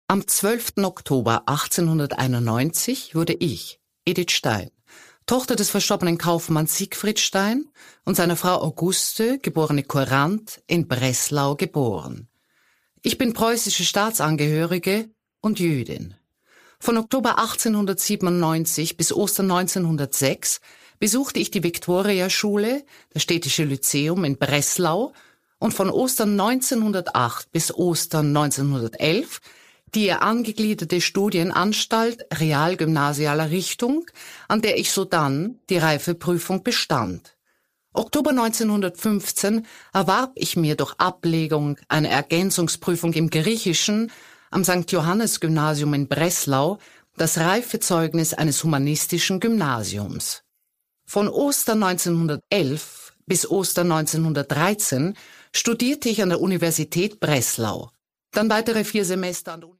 Am 12. Oktober 1891 wurde ich, Edith Stein, Tochter des verstorbenen Kaufmanns Siegfried Stein und seiner Frau Auguste, geborene Courant, in Breslau geboren. Ich bin preußische Staatsangehörige und Jüdin. Von Oktober 1897 bis Ostern 1906 besuchte ich die Viktoriaschule, das Städtische Lyzeum in Breslau, und von Ostern 1908 bis Ostern 1911 die ihr angegliederte Studienanstalt realgymnasialer Richtung, an der ich sodann die Reifeprüfung bestand. Oktober 1915 erwarb ich mir durch Ablegung einer Ergänzungsprüfung im Griechischen am St. Johannes Gymnasium in Breslau das Reifezeugnis eines humanistischen Gymnasiums. Von Ostern 1911 bis Ostern 1913 studierte ich an der Universität Breslau, dann weitere 4 Semester an der